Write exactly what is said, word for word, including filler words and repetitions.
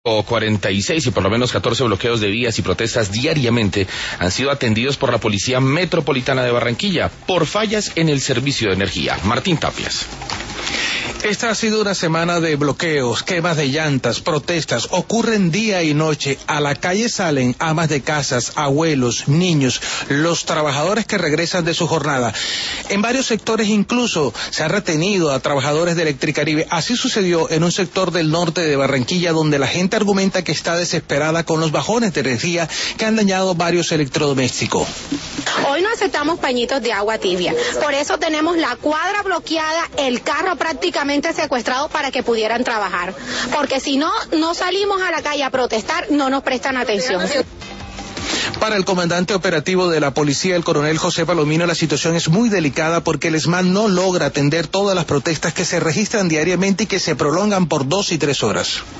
O cuarenta y seis y por lo menos catorce bloqueos de vías y protestas diariamente han sido atendidos por la Policía Metropolitana de Barranquilla por fallas en el servicio de energía. Martín Tapias. Esta ha sido una semana de bloqueos, quemas de llantas, protestas, ocurren día y noche. A la calle salen amas de casas, abuelos, niños, los trabajadores que regresan de su jornada. En varios sectores incluso se ha retenido a trabajadores de Electricaribe. Así sucedió en un sector del norte de Barranquilla, donde la gente argumenta que está desesperada con los bajones de energía que han dañado varios electrodomésticos. Hoy no aceptamos pañitos de agua tibia, por eso tenemos la cuadra bloqueada, el carro prácticamente secuestrado para que pudieran trabajar, porque si no, no salimos a la calle a protestar, no nos prestan atención. Para el comandante operativo de la policía, el coronel José Palomino, la situación es muy delicada porque el ESMAD no logra atender todas las protestas que se registran diariamente y que se prolongan por dos y tres horas.